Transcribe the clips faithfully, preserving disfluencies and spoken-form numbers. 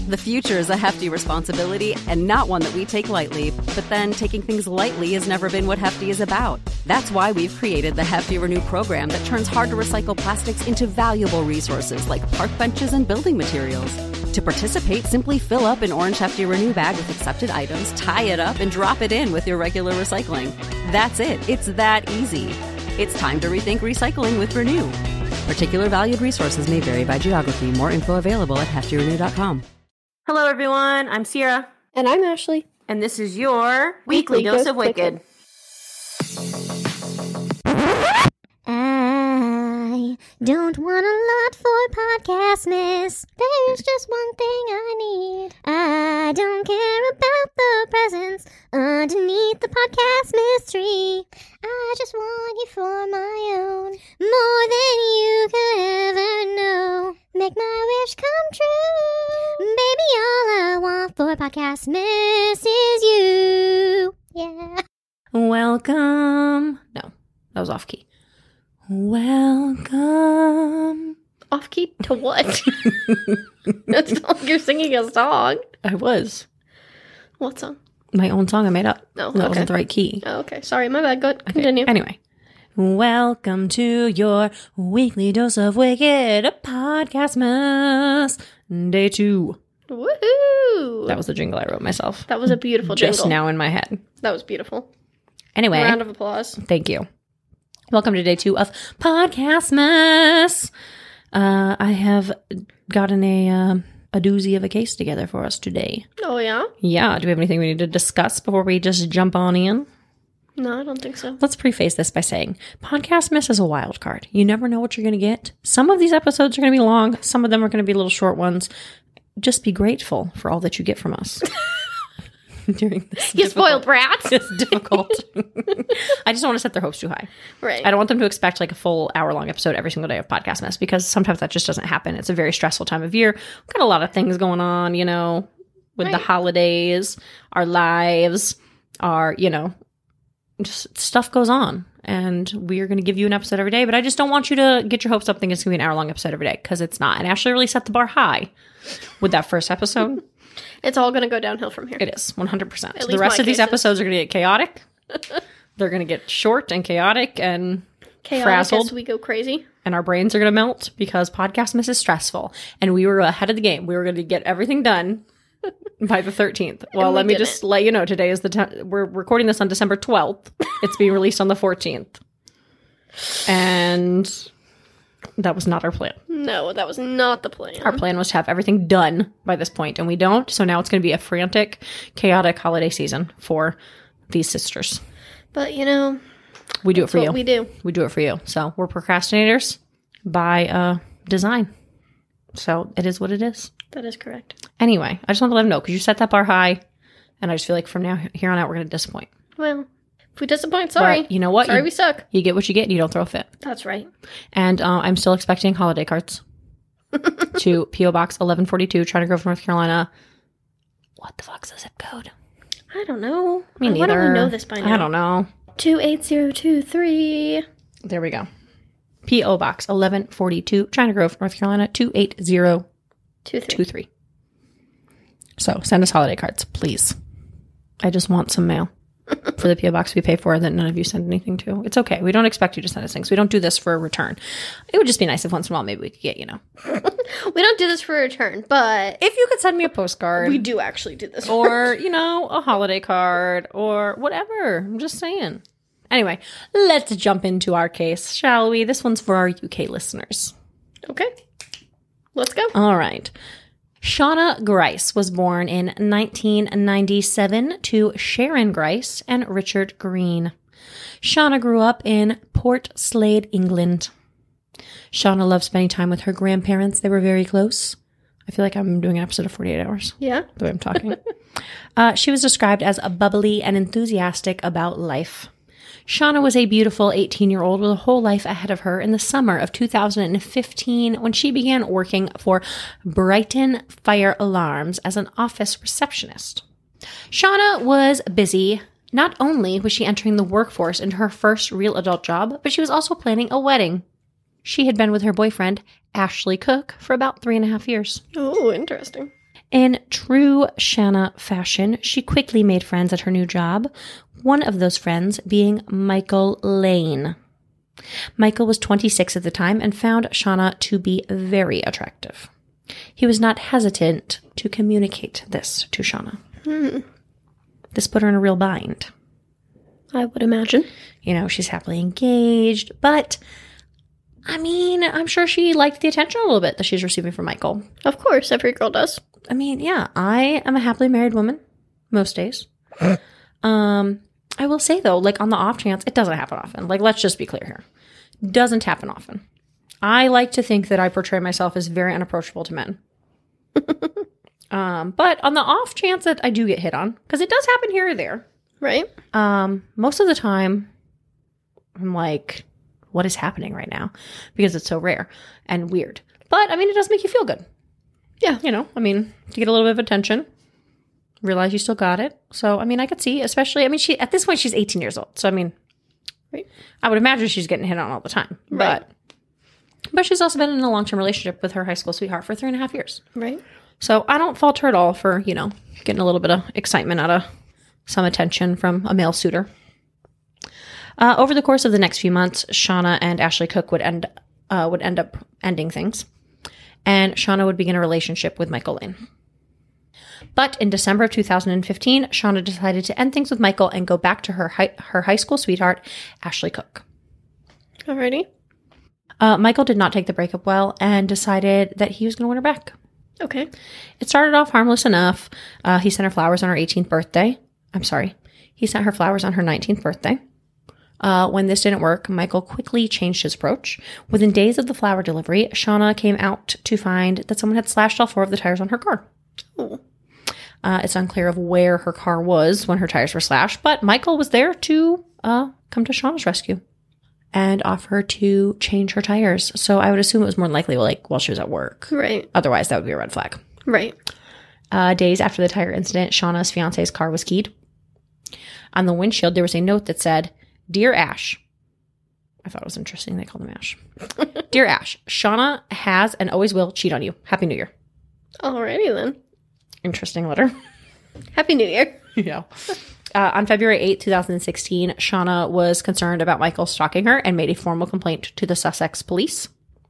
The future is a hefty responsibility and not one that we take lightly. But then taking things lightly has never been what Hefty is about. That's why we've created the Hefty Renew program that turns hard-to-recycle plastics into valuable resources like park benches and building materials. To participate, simply fill up an orange Hefty Renew bag with accepted items, tie it up, and drop it in with your regular recycling. That's it. It's that easy. It's time to rethink recycling with Renew. Particular valued resources may vary by geography. More info available at hefty renew dot com. Hello, everyone. I'm Sierra. And I'm Ashley. And this is your Weekly, Weekly Dose, Dose of Wicked. I don't want a lot for Podcastmas. There's just one thing I need. I don't care about the presents underneath the Podcastmas tree. I just want you for my own, more than you could ever know. Make my wish come true. Baby, all I want for Podcastmas is you. Yeah. Welcome. No, that was off key. Welcome. Off key to what? That's not like you're singing a song. I was. What song? My own song I made up. Oh, That okay. wasn't the right key. Oh, okay. Sorry, my bad. Go ahead. Okay, Continue. Anyway. Welcome to your Weekly Dose of Wicked, a Podcastmas, day two. Woohoo! That was the jingle I wrote myself. That was a beautiful Just jingle. now in my head. That was beautiful. Anyway. A round of applause. Thank you. Welcome to day two of Podcastmas. Uh, I have gotten a uh, a doozy of a case together for us today. Oh, yeah? Yeah. Do we have anything we need to discuss before we just jump on in? No, I don't think so. Let's preface this by saying Podcastmas is a wild card. You never know what you're going to get. Some of these episodes are going to be long. Some of them are going to be little short ones. Just be grateful for all that you get from us. During this You spoiled brats. It's difficult. I just don't want to set their hopes too high. Right. I don't want them to expect like a full hour long episode every single day of Podcastmas because sometimes that just doesn't happen. It's a very stressful time of year. We've got a lot of things going on, you know, with the Right. holidays, our lives, our, you know, just stuff goes on. And we're going to give you an episode every day, but I just don't want you to get your hopes up thinking it's going to be an hour long episode every day because it's not. And Ashley really set the bar high with that first episode. It's all going to go downhill from here. It is, one hundred percent. At So the least rest my of these cases. episodes are going to get chaotic. They're going to get short and chaotic and Chaotic frazzled. as we go crazy. And our brains are going to melt because Podcastmas is stressful. And we were ahead of the game. We were going to get everything done by the thirteenth. Well, we let me didn't. just let you know, today is the te- we're recording this on December twelfth. It's being released on the fourteenth. And that was not our plan. No, that was not the plan. Our plan was to have everything done by this point, and we don't. So now it's going to be a frantic, chaotic holiday season for these sisters. But, you know, We do it for what you. we do. We do it for you. So we're procrastinators by uh, design. So it is what it is. That is correct. Anyway, I just want to let them know because you set that bar high, and I just feel like from now here on out we're going to disappoint. Well, if we disappoint, sorry. But you know what? Sorry You- we suck. You get what you get, and you don't throw a fit. That's right. And uh, I'm still expecting holiday cards to P O Box eleven forty-two, China Grove, North Carolina. What the fuck's the zip code? I don't know. Me Why neither. don't we know this by now? I don't know. two eight zero two three. There we go. P O Box eleven forty-two, China Grove, North Carolina two eight zero Two three. two three. So send us holiday cards, please. I just want some mail for the P O Box we pay for that none of you send anything to. It's okay. We don't expect you to send us things. We don't do this for a return. It would just be nice if once in a while maybe we could get, you know. We don't do this for a return, but If you could send me a postcard. we do actually do this. for Or, you know, a holiday card or whatever. I'm just saying. Anyway, let's jump into our case, shall we? This one's for our U K listeners. Okay. Let's go. All right. Shauna Grice was born in nineteen ninety-seven to Sharon Grice and Richard Green. Shauna grew up in Port Slade, England. Shauna loved spending time with her grandparents. They were very close. I feel like I'm doing an episode of forty-eight hours, Yeah. the way I'm talking. uh, she was described as a bubbly and enthusiastic about life. Shauna was a beautiful eighteen-year-old with a whole life ahead of her in the summer of two thousand fifteen when she began working for Brighton Fire Alarms as an office receptionist. Shauna was busy. Not only was she entering the workforce into her first real adult job, but she was also planning a wedding. She had been with her boyfriend, Ashley Cook, for about three and a half years. Oh, interesting. In true Shanna fashion, she quickly made friends at her new job, one of those friends being Michael Lane. Michael was twenty-six at the time and found Shanna to be very attractive. He was not hesitant to communicate this to Shanna. Hmm. This put her in a real bind. I would imagine. You know, she's happily engaged, but I mean, I'm sure she liked the attention a little bit that she's receiving from Michael. Of course, every girl does. I mean, yeah, I am a happily married woman most days. um, I will say though, like on the off chance, it doesn't happen often. Like, let's just be clear here. Doesn't happen often. I like to think that I portray myself as very unapproachable to men. um, but on the off chance that I do get hit on, because it does happen here or there. Right? Um, most of the time, I'm like, what is happening right now? Because it's so rare and weird. But, I mean, it does make you feel good. Yeah. You know, I mean, to get a little bit of attention, realize you still got it. So, I mean, I could see, especially, I mean, she at this point, she's eighteen years old. So, I mean, right. I would imagine she's getting hit on all the time. Right. But, but she's also been in a long-term relationship with her high school sweetheart for three and a half years. Right. So, I don't fault her at all for, you know, getting a little bit of excitement out of some attention from a male suitor. Uh, over the course of the next few months, Shauna and Ashley Cook would end uh, would end up ending things, and Shauna would begin a relationship with Michael Lane. But in December of two thousand fifteen, Shauna decided to end things with Michael and go back to her high, her high school sweetheart, Ashley Cook. Alrighty. Uh, Michael did not take the breakup well and decided that he was going to win her back. Okay. It started off harmless enough. Uh, he sent her flowers on her eighteenth birthday. I'm sorry. He sent her flowers on her nineteenth birthday. Uh, when this didn't work, Michael quickly changed his approach. Within days of the flower delivery, Shauna came out to find that someone had slashed all four of the tires on her car. Oh. Uh, it's unclear of where her car was when her tires were slashed, but Michael was there to uh, come to Shauna's rescue and offer to change her tires. So I would assume it was more than likely like while she was at work. Right. Otherwise, that would be a red flag. Right. Uh, days after the tire incident, Shauna's fiance's car was keyed. On the windshield, there was a note that said, "Dear Ash." I thought it was interesting they called him Ash. "Dear Ash, Shauna has and always will cheat on you. Happy New Year." Alrighty then. Interesting letter. Happy New Year. Yeah. Uh, on February eighth, twenty sixteen, Shauna was concerned about Michael stalking her and made a formal complaint to the Sussex police.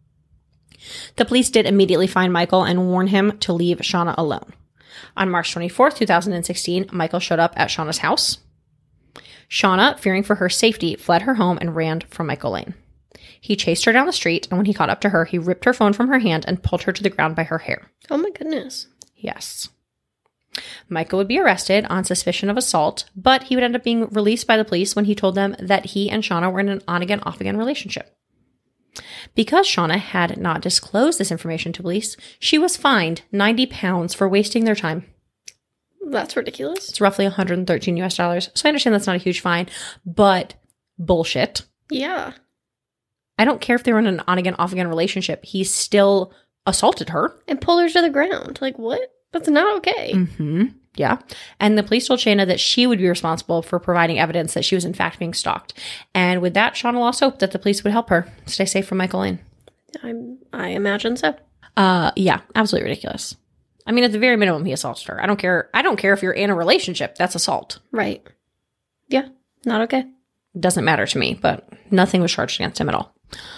The police did immediately find Michael and warn him to leave Shauna alone. On March twenty-fourth, twenty sixteen, Michael showed up at Shauna's house. Shauna, fearing for her safety, fled her home and ran from Michael Lane. He chased her down the street, and when he caught up to her, he ripped her phone from her hand and pulled her to the ground by her hair. Oh my goodness. Yes. Michael would be arrested on suspicion of assault, but he would end up being released by the police when he told them that he and Shauna were in an on-again, off-again relationship. Because Shauna had not disclosed this information to police, she was fined ninety pounds for wasting their time. That's ridiculous. It's roughly one hundred thirteen U S dollars. So I understand that's not a huge fine, but bullshit. Yeah. I don't care if they were in an on-again, off-again relationship. He still assaulted her. And pulled her to the ground. Like, what? That's not okay. Mm-hmm. Yeah. And the police told Shauna that she would be responsible for providing evidence that she was in fact being stalked. And with that, Shauna lost hope that the police would help her stay safe from Michael Lane. I I imagine so. Uh, yeah, absolutely ridiculous. I mean, at the very minimum, he assaulted her. I don't care. I don't care if you're in a relationship. That's assault. Right. Yeah. Not okay. Doesn't matter to me, but nothing was charged against him at all.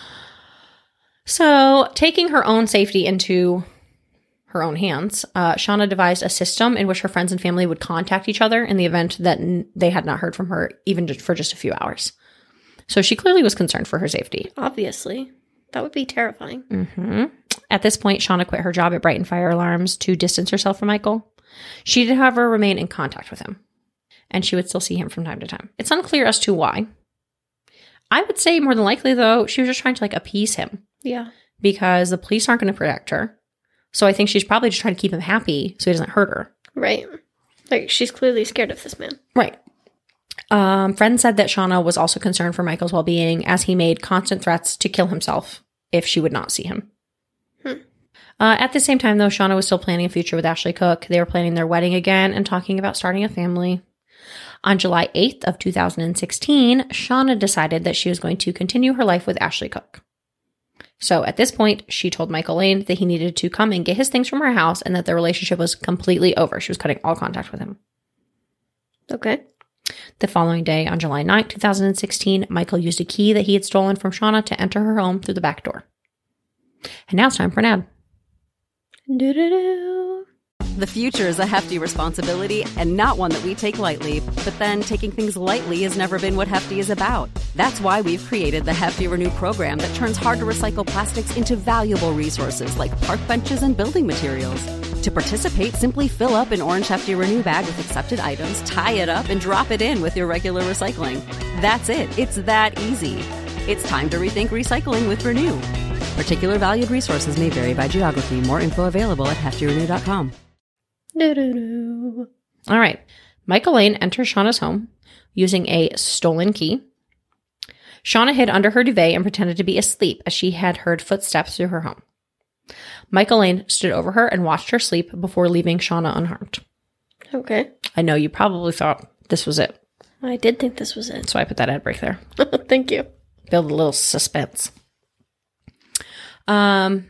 So, taking her own safety into her own hands, uh, Shauna devised a system in which her friends and family would contact each other in the event that n- they had not heard from her, even just for just a few hours. So she clearly was concerned for her safety. Obviously. That would be terrifying. Mm-hmm. At this point, Shauna quit her job at Brighton Fire Alarms to distance herself from Michael. She did, however, remain in contact with him, and she would still see him from time to time. It's unclear as to why. I would say more than likely, though, she was just trying to like appease him. Yeah. Because the police aren't going to protect her. So I think she's probably just trying to keep him happy so he doesn't hurt her. Right. Like, she's clearly scared of this man. Right. Um, friends said that Shauna was also concerned for Michael's well-being as he made constant threats to kill himself if she would not see him. Hmm. Uh, at the same time, though, Shauna was still planning a future with Ashley Cook. They were planning their wedding again and talking about starting a family. On July eighth of two thousand sixteen, Shauna decided that she was going to continue her life with Ashley Cook. So at this point, she told Michael Lane that he needed to come and get his things from her house and that the relationship was completely over. She was cutting all contact with him. Okay. The following day, on July ninth, two thousand sixteen, Michael used a key that he had stolen from Shauna to enter her home through the back door. And now it's time for an ad. Do-do-do. The future is a hefty responsibility and not one that we take lightly. But then taking things lightly has never been what Hefty is about. That's why we've created the Hefty Renew program that turns hard to recycle plastics into valuable resources like park benches and building materials. To participate, simply fill up an orange Hefty Renew bag with accepted items, tie it up, and drop it in with your regular recycling. That's it. It's that easy. It's time to rethink recycling with Renew. Particular valued resources may vary by geography. More info available at hefty renew dot com. Do-do-do. All right. Michael Lane enters Shauna's home using a stolen key. Shauna hid under her duvet and pretended to be asleep as she had heard footsteps through her home. Michael Lane stood over her and watched her sleep before leaving Shauna unharmed. Okay. I know you probably thought this was it. I did think this was it. So I put that ad break there. Thank you. Build a little suspense. Um...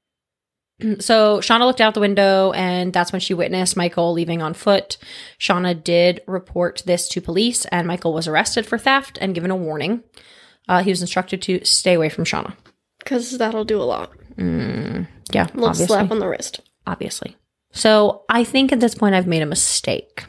So Shauna looked out the window, and that's when she witnessed Michael leaving on foot. Shauna did report this to police, and Michael was arrested for theft and given a warning. Uh, he was instructed to stay away from Shauna. Because that'll do a lot. Mm, yeah, A little obviously. slap on the wrist. Obviously. So I think at this point I've made a mistake.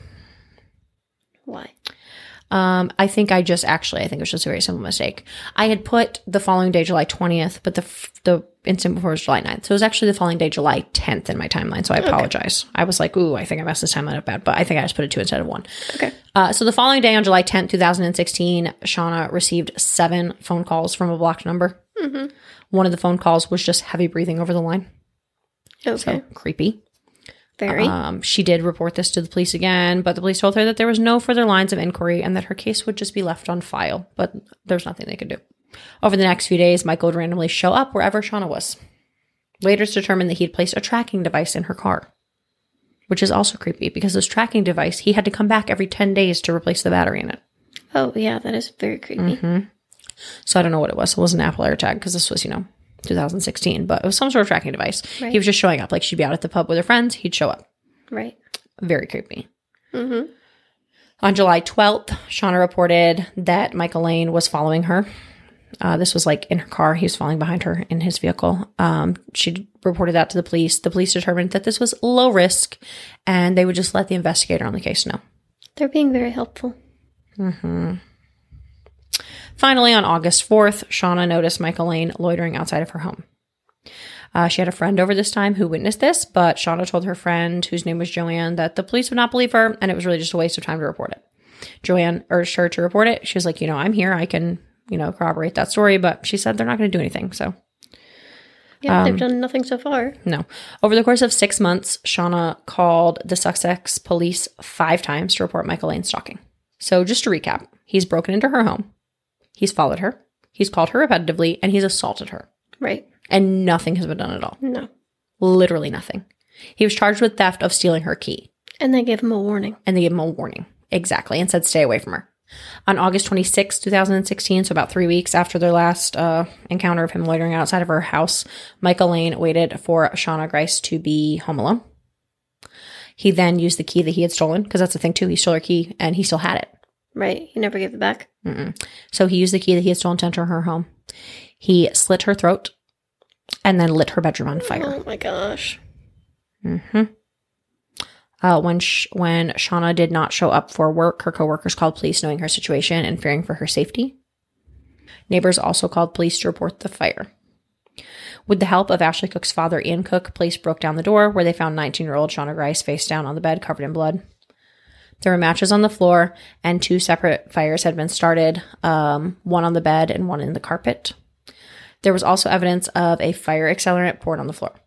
Why? Um, I think I just actually, I think it was just a very simple mistake. I had put the following day, July twentieth, but the the instant before was July ninth. So it was actually the following day, July tenth in my timeline. So I apologize. Okay. I was like, ooh, I think I messed this timeline up bad, but I think I just put a two instead of one. Okay. Uh, so the following day on July tenth, two thousand sixteen, Shauna received seven phone calls from a blocked number. Mm-hmm. One of the phone calls was just heavy breathing over the line. Okay. So creepy. Very. Um, she did report this to the police again, but the police told her that there was no further lines of inquiry and that her case would just be left on file, but there's nothing they could do. Over the next few days, Michael would randomly show up wherever Shauna was. Later, it's determined that he had placed a tracking device in her car, which is also creepy because this tracking device, he had to come back every ten days to replace the battery in it. Oh, yeah, that is very creepy. Mm-hmm. So I don't know what it was. It wasn't an Apple AirTag because this was, you know, two thousand sixteen, but it was some sort of tracking device. Right. He was just showing up. Like she'd be out at the pub with her friends. He'd show up. Right. Very creepy. Mm-hmm. On July twelfth, Shauna reported that Michael Lane was following her. Uh, this was like in her car. He was following behind her in his vehicle. Um, she reported that to the police. The police determined that this was low risk and they would just let the investigator on the case know. They're being very helpful. Mm-hmm. Finally, on August fourth, Shauna noticed Michael Lane loitering outside of her home. Uh, she had a friend over this time who witnessed this, but Shauna told her friend, whose name was Joanne, that the police would not believe her, and it was really just a waste of time to report it. Joanne urged her to report it. She was like, you know, I'm here. I can, you know, corroborate that story, but she said they're not going to do anything, so. Yeah, um, they've done nothing so far. No. Over the course of six months, Shauna called the Sussex police five times to report Michael Lane stalking. So just to recap, he's broken into her home. He's followed her. He's called her repetitively, and he's assaulted her. Right. And nothing has been done at all. No. Literally nothing. He was charged with theft of stealing her key. And they gave him a warning. And they gave him a warning. Exactly. And said, stay away from her. On August twenty-sixth, two thousand sixteen, so about three weeks after their last uh, encounter of him loitering outside of her house, Michael Lane waited for Shauna Grice to be home alone. He then used the key that he had stolen, because that's the thing too. He stole her key and he still had it. Right. He never gave it back. Mm-mm. So he used the key that he had stolen to enter her home. He slit her throat and then lit her bedroom on fire. Oh my gosh. Mm-hmm. Uh, when Sh- when Shauna did not show up for work, her coworkers called police knowing her situation and fearing for her safety. Neighbors also called police to report the fire. With the help of Ashley Cook's father, Ian Cook, police broke down the door where they found nineteen-year-old Shauna Grice face down on the bed, covered in blood. There were matches on the floor, and two separate fires had been started, um, one on the bed and one in the carpet. There was also evidence of a fire accelerant poured on the floor.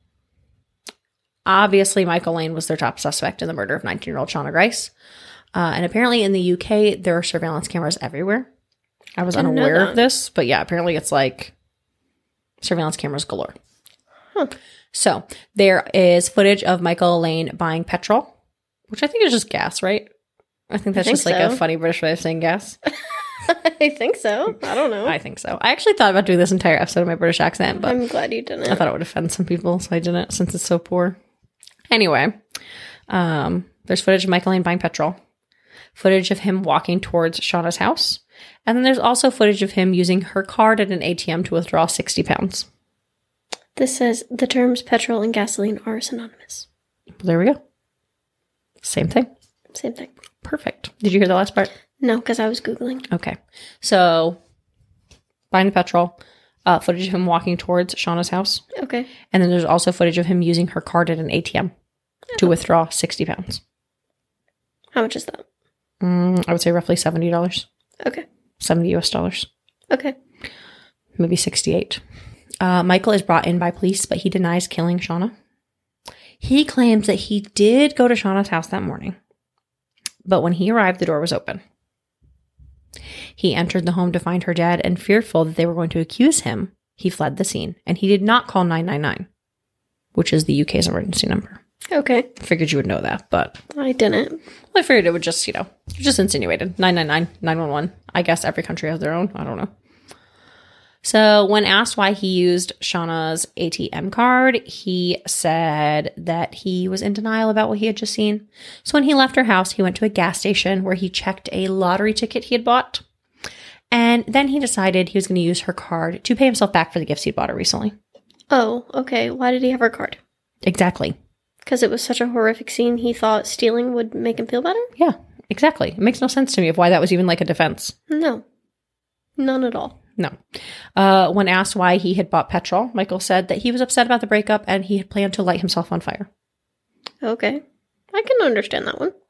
Obviously, Michael Lane was their top suspect in the murder of nineteen-year-old Shauna Grice. Uh, and apparently in the U K, there are surveillance cameras everywhere. I was Didn't know unaware that. of this, but yeah, apparently it's like surveillance cameras galore. Huh. So there is footage of Michael Lane buying petrol, which I think is just gas, right? I think that's I think just like a so. funny British way of saying gas. I think so. I don't know. I think so. I actually thought about doing this entire episode in my British accent, but I'm glad you didn't. I thought it would offend some people, so I didn't since it's so poor. Anyway, um, there's footage of Michael Lane buying petrol, footage of him walking towards Shauna's house, and then there's also footage of him using her card at an A T M to withdraw sixty pounds. This says the terms petrol and gasoline are synonymous. Well, there we go. Same thing. Same thing. Perfect. Did you hear the last part? No, because I was Googling. Okay. So, buying the petrol, uh, footage of him walking towards Shauna's house. Okay. And then there's also footage of him using her card at an A T M to withdraw sixty pounds. How much is that? Mm, I would say roughly seventy dollars. Okay. seventy U S dollars. Okay. Maybe sixty-eight. Uh, Michael is brought in by police, but he denies killing Shauna. He claims that he did go to Shauna's house that morning, but when he arrived, the door was open. He entered the home to find her dead, and fearful that they were going to accuse him, he fled the scene, and he did not call nine nine nine, which is the U K's emergency number. Okay. Figured you would know that, but I didn't. well, I figured it would just, you know, just insinuated. nine nine nine, nine one one. I guess every country has their own. I don't know. So when asked why he used Shauna's A T M card, he said that he was in denial about what he had just seen. So when he left her house, he went to a gas station where he checked a lottery ticket he had bought. And then he decided he was going to use her card to pay himself back for the gifts he'd bought her recently. Oh, okay. Why did he have her card? Exactly. Because it was such a horrific scene, he thought stealing would make him feel better? Yeah, exactly. It makes no sense to me of why that was even like a defense. No. None at all. No. Uh, when asked why he had bought petrol, Michael said that he was upset about the breakup and he had planned to light himself on fire. Okay. I can understand that one.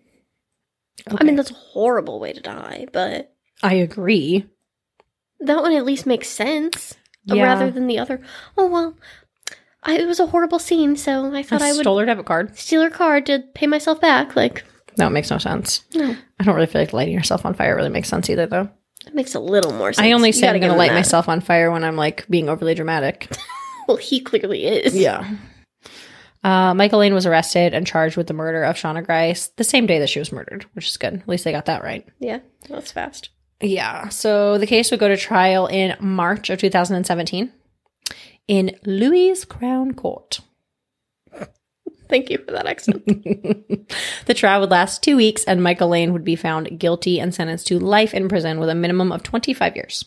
Okay. I mean, that's a horrible way to die, but I agree. that one at least makes sense. Yeah. Rather than the other. Oh, well, I, it was a horrible scene, so I thought I I would stole her debit card. steal her card to pay myself back. Like, No, it makes no sense. no. I don't really feel like lighting yourself on fire really makes sense either, though. It makes a little more sense. I only You say I'm gotta going give to him light that. myself on fire when I'm like being overly dramatic. Well, he clearly is. Yeah. Uh, Michael Lane was arrested and charged with the murder of Shauna Grice the same day that she was murdered, which is good. At least they got that right. Yeah, that's fast. Yeah. So the case would go to trial in March of two thousand seventeen in Louis Crown Court. Thank you for that accent. The trial would last two weeks, and Michael Lane would be found guilty and sentenced to life in prison with a minimum of twenty-five years.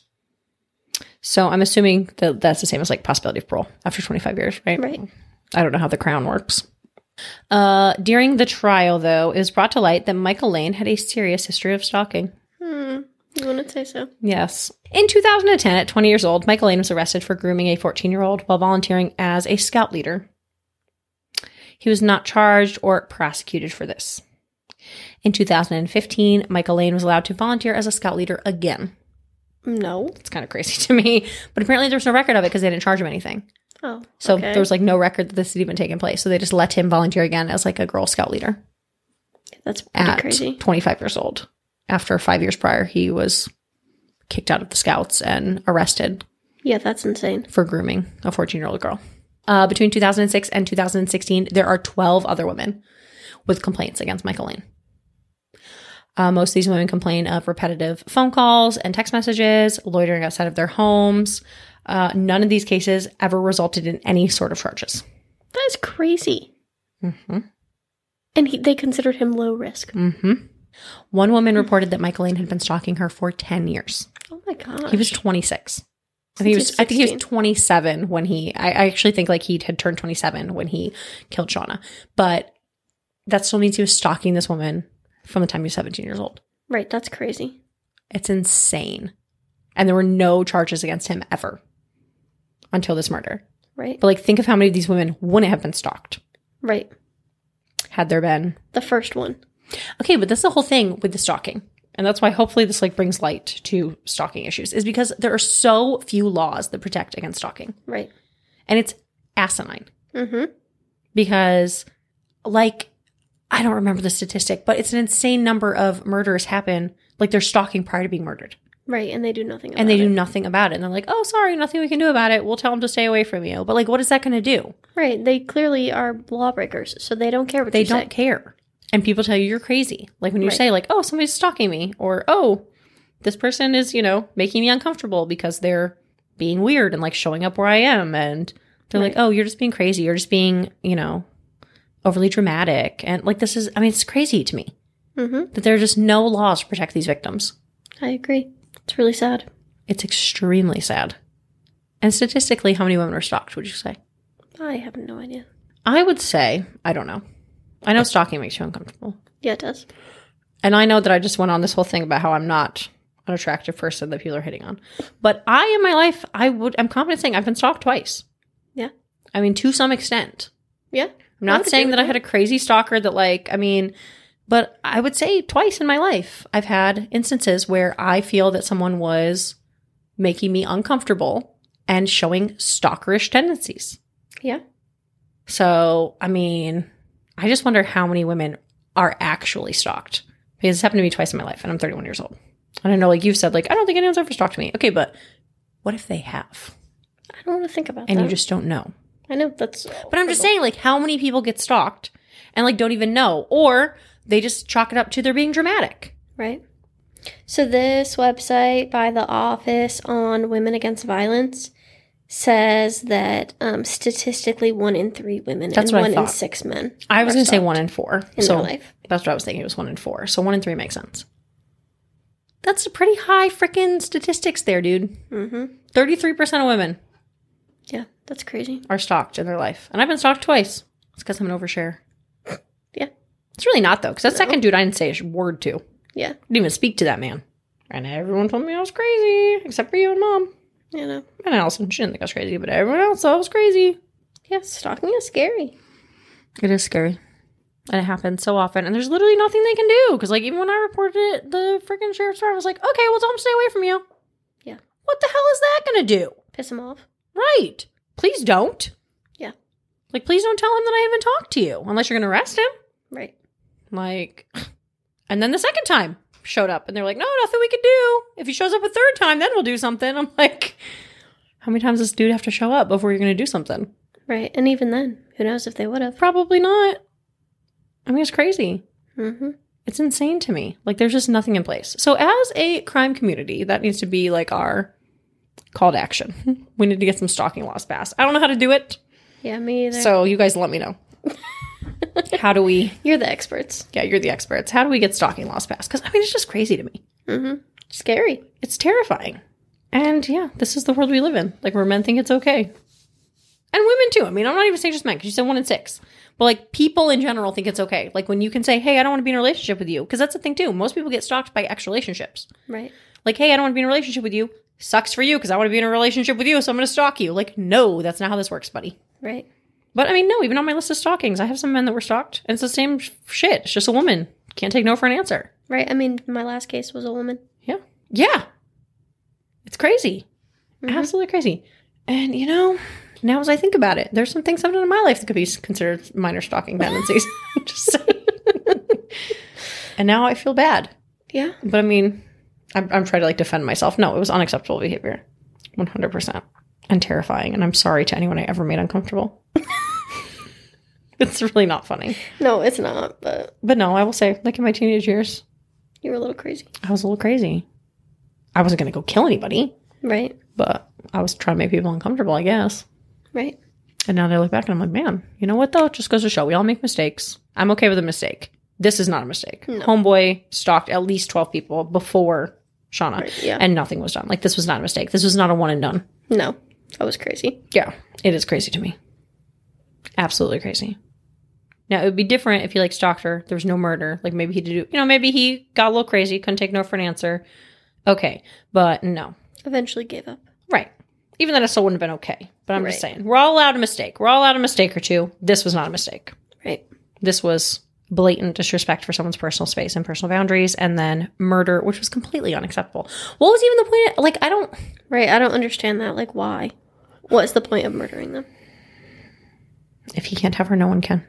So I'm assuming that that's the same as like possibility of parole after twenty-five years, right? Right. I don't know how the Crown works. Uh, during the trial, though, it was brought to light that Michael Lane had a serious history of stalking. Hmm. You wouldn't say so. Yes. In two thousand ten, at twenty years old, Michael Lane was arrested for grooming a fourteen-year-old while volunteering as a scout leader. He was not charged or prosecuted for this. In two thousand fifteen, Michael Lane was allowed to volunteer as a scout leader again. No. It's kind of crazy to me, but apparently there's no record of it because they didn't charge him anything. Oh. So okay. there was like no record that this had even taken place. So they just let him volunteer again as like a Girl Scout leader That's pretty at crazy. twenty-five years old. After five years prior, he was kicked out of the Scouts and arrested Yeah, that's insane. for grooming a fourteen-year-old girl. Uh, between two thousand six and two thousand sixteen, there are twelve other women with complaints against Michael Lane. Uh, most of these women complain of repetitive phone calls and text messages, loitering outside of their homes. Uh, none of these cases ever resulted in any sort of charges. That is crazy. Mm-hmm. And he, they considered him low risk. Mm-hmm. One woman reported that Michael Lane had been stalking her for ten years. Oh my gosh. He was twenty-six. I think he was. I think he was twenty-seven when he. I, I actually think like he had turned twenty-seven when he killed Shauna, but that still means he was stalking this woman from the time he was seventeen years old. Right, that's crazy. It's insane, and there were no charges against him ever until this murder. Right. But like, think of how many of these women wouldn't have been stalked Right. had there been. The first one. Okay, but that's the whole thing with the stalking. And that's why hopefully this like brings light to stalking issues, is because there are so few laws that protect against stalking. Right. And it's asinine. Mm-hmm. Because like, I don't remember the statistic, but it's an insane number of murders happen. Like they're stalking prior to being murdered. Right, and they do nothing about And they it. do nothing about it. And they're like, oh, sorry, nothing we can do about it. We'll tell them to stay away from you. But like, what is that going to do? Right, they clearly are lawbreakers, so they don't care what They you don't say. care. And people tell you you're crazy. Like when you Right. say like, oh, somebody's stalking me, or oh, this person is, you know, making me uncomfortable because they're being weird and like showing up where I am. And they're Right. like, oh, you're just being crazy. You're just being, you know, overly dramatic. And like, this is, I mean, it's crazy to me Mm-hmm. that there are just no laws to protect these victims. I agree. It's really sad. It's extremely sad. And statistically, how many women are stalked, would you say? I have no idea. I would say, I don't know. I know stalking makes you uncomfortable. Yeah, it does. And I know that I just went on this whole thing about how I'm not an attractive person that people are hitting on. But I, in my life, I would, I'm confident saying I've been stalked twice. Yeah. I mean, to some extent. Yeah. I'm not would saying agree that I with had a crazy stalker that like, I mean, but I would say twice in my life, I've had instances where I feel that someone was making me uncomfortable and showing stalkerish tendencies. Yeah. So, I mean, I just wonder how many women are actually stalked. Because it's happened to me twice in my life, and I'm thirty-one years old. And I know, like you've said, like, I don't think anyone's ever stalked me. Okay, but what if they have? I don't want to think about And that. you just don't know. I know that's. But I'm just saying, like, how many people get stalked and, like, don't even know? Or they just chalk it up to they're being dramatic. Right. So this website by the Office on Women Against Violence says that um, statistically one in three women That's and what I one in thought. six men I was are going to say stalked one in four. in so their life. that's what I was thinking. It was one in four. So one in three makes sense. That's a pretty high freaking statistics there, dude. Mm-hmm. thirty-three percent of women Yeah, that's crazy. are stalked in their life. And I've been stalked twice. It's because I'm an overshare. Yeah. It's really not, though, because that No. second dude I didn't say a word to. Yeah. I didn't even speak to that man. And everyone told me I was crazy, except for you and Mom. You know. And Allison, she didn't think I was crazy, but everyone else thought I was crazy. Yeah, stalking is scary. It is scary. And it happens so often. And there's literally nothing they can do. Because, like, even when I reported it, the freaking sheriff's department was like, okay, well, tell them to stay away from you. Yeah. What the hell is that going to do? Piss them off. Right. Please don't. Yeah. Like, please don't tell him that I haven't talked to you. Unless you're going to arrest him. Right. Like, and then the second time showed up. And they're like, no, nothing we can do. If he shows up a third time, then we'll do something. I'm like, how many times does this dude have to show up before you're going to do something? Right. And even then, who knows if they would have. Probably not. I mean, it's crazy. Mm-hmm. It's insane to me. Like, there's just nothing in place. So as a crime community, that needs to be like our call to action. We need to get some stalking laws passed. I don't know how to do it. Yeah, me either. So you guys let me know. How do we... You're the experts. Yeah, you're the experts. How do we get stalking laws passed? Because, I mean, it's just crazy to me. Mm-hmm. Scary. It's terrifying. And, yeah, this is the world we live in. Like, where men think it's okay. And women, too. I mean, I'm not even saying just men, because you said one in six. But, like, people in general think it's okay. Like, when you can say, hey, I don't want to be in a relationship with you. Because that's the thing, too. Most people get stalked by ex-relationships. Right. Like, hey, I don't want to be in a relationship with you. Sucks for you, because I want to be in a relationship with you, so I'm going to stalk you. Like, no, that's not how this works, buddy. Right. But, I mean, no, even on my list of stalkings, I have some men that were stalked. And it's the same sh- shit. It's just a woman. Can't take no for an answer. Right. I mean, my last case was a woman. Yeah. Yeah. It's crazy. Mhm. Absolutely crazy. And, you know, now as I think about it, there's some things I've done in my life that could be considered minor stalking tendencies. Just saying. And now I feel bad. Yeah. But, I mean, I'm, I'm trying to, like, defend myself. No, it was unacceptable behavior. one hundred percent. And terrifying. And I'm sorry to anyone I ever made uncomfortable. It's really not funny. No, it's not, but But no, I will say, like, in my teenage years, you were a little crazy. I was a little crazy. I wasn't going to go kill anybody. Right. But I was trying to make people uncomfortable, I guess. Right. And now I look back and I'm like, man, you know what, though? It just goes to show we all make mistakes. I'm okay with a mistake. This is not a mistake. No. Homeboy stalked at least twelve people before Shauna. Right, yeah. And nothing was done. Like, this was not a mistake. This was not a one and done. No, that was crazy. Yeah, it is crazy to me. Absolutely crazy. Now, it would be different if he, like, stalked her. There was no murder. Like, maybe he did, you know, maybe he got a little crazy, couldn't take no for an answer. Okay. But no. Eventually gave up. Right. Even then, it still wouldn't have been okay. But I'm Right. just saying, we're all allowed a mistake. We're all allowed a mistake or two. This was not a mistake. Right. This was blatant disrespect for someone's personal space and personal boundaries, and then murder, which was completely unacceptable. What was even the point? Of, like, I don't... Right. I don't understand that. Like, why? What's the point of murdering them? If he can't have her, no one can.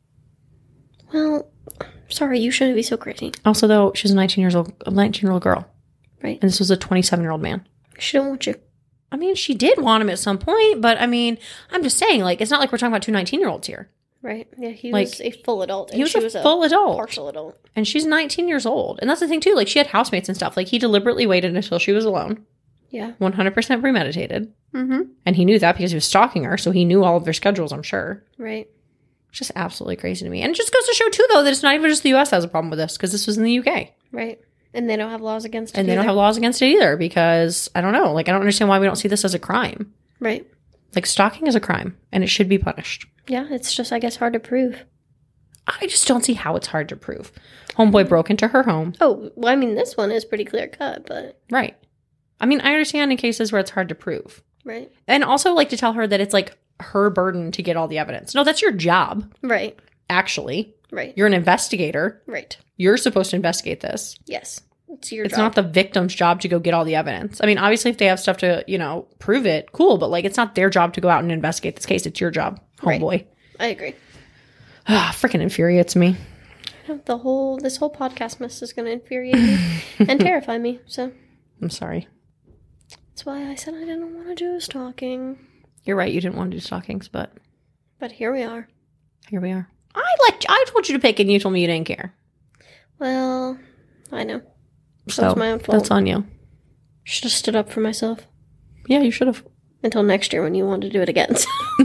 Well, sorry, you shouldn't be so crazy. Also, though, she was a nineteen years old, a nineteen-year-old girl. Right. And this was a twenty-seven-year-old man. She don't want you. I mean, she did want him at some point, but I mean, I'm just saying, like, it's not like we're talking about two nineteen-year-olds here. Right. Yeah, he Like, was a full adult. And he was she a was full a adult. partial adult. And she's nineteen years old. And that's the thing, too. Like, she had housemates and stuff. Like, he deliberately waited until she was alone. Yeah. one hundred percent premeditated. Mm-hmm. And he knew that because he was stalking her. So he knew all of their schedules, I'm sure. Right. It's just absolutely crazy to me. And it just goes to show, too, though, that it's not even just the U S that has a problem with this. Because this was in the U K. Right. And they don't have laws against it And they either. don't have laws against it either. Because, I don't know. Like, I don't understand why we don't see this as a crime. Right. Like, stalking is a crime. And it should be punished. Yeah, it's just, I guess, hard to prove. I just don't see how it's hard to prove. Homeboy broke into her home. Oh, well, I mean, this one is pretty clear cut, but... Right. I mean, I understand in cases where it's hard to prove. Right. And also, like, to tell her that it's, like, her burden to get all the evidence. No, that's your job, Right. actually. Right. You're an investigator. Right. You're supposed to investigate this. Yes. It's your It's job. not the victim's job to go get all the evidence. I mean, obviously, if they have stuff to, you know, prove it, cool. But, like, it's not their job to go out and investigate this case. It's your job, Right. homeboy. I agree. Ah, freaking infuriates me. The whole, this whole podcast mess is going to infuriate me and terrify me, so... I'm sorry. That's why I said I didn't want to do stalking. You're right. You didn't want to do stalkings, but But here we are. here we are. I let I told you to pick, and you told me you didn't care. Well, I know. So That was my own fault. that's on you. Should have stood up for myself. Yeah, you should have. Until next year when you want to do it again.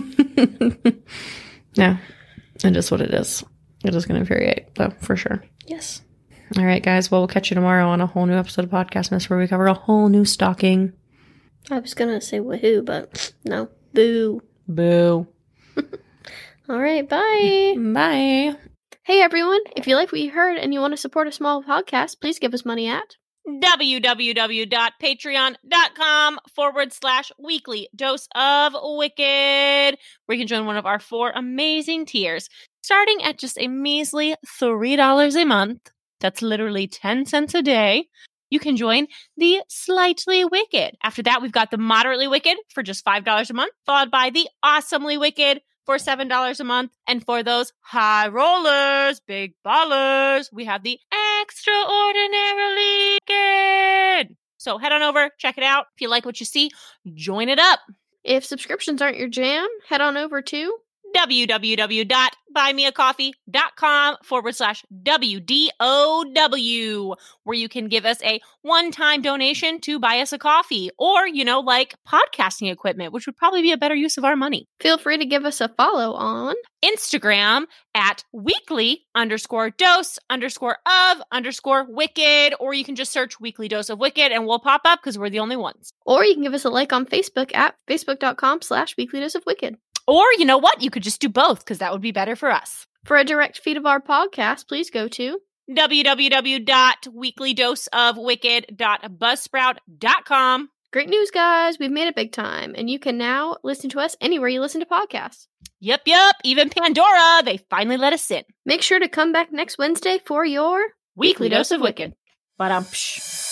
Yeah, it is what it is. It is going to infuriate, though, for sure. Yes. All right, guys. Well, we'll catch you tomorrow on a whole new episode of Podcast Miss where we cover a whole new stalking. I was going to say woohoo, but no. Boo. Boo. All right, bye. Bye. Hey, everyone. If you like what you heard and you want to support a small podcast, please give us money at www.patreon.com forward slash weekly dose of wicked, where you can join one of our four amazing tiers, starting at just a measly three dollars a month. That's literally ten cents a day. You can join the Slightly Wicked. After that, we've got the Moderately Wicked for just five dollars a month, followed by the Awesomely Wicked for seven dollars a month. And for those high rollers, big ballers, we have the Extraordinarily Wicked. So head on over, check it out. If you like what you see, join it up. If subscriptions aren't your jam, head on over to www.buymeacoffee.com forward slash WDOW, where you can give us a one-time donation to buy us a coffee, or, you know, like podcasting equipment, which would probably be a better use of our money. Feel free to give us a follow on Instagram at weekly underscore dose underscore of underscore wicked, or you can just search weekly dose of wicked and we'll pop up because we're the only ones. or you can give us a like on Facebook at facebook.com slash weekly dose of wicked. Or, you know what? You could just do both because that would be better for us. For a direct feed of our podcast, please go to www.weeklydoseofwicked.buzzsprout.com. Great news, guys. We've made it big time, and you can now listen to us anywhere you listen to podcasts. Yep, yep. Even Pandora, they finally let us in. Make sure to come back next Wednesday for your Weekly Dose of Wicked. But um.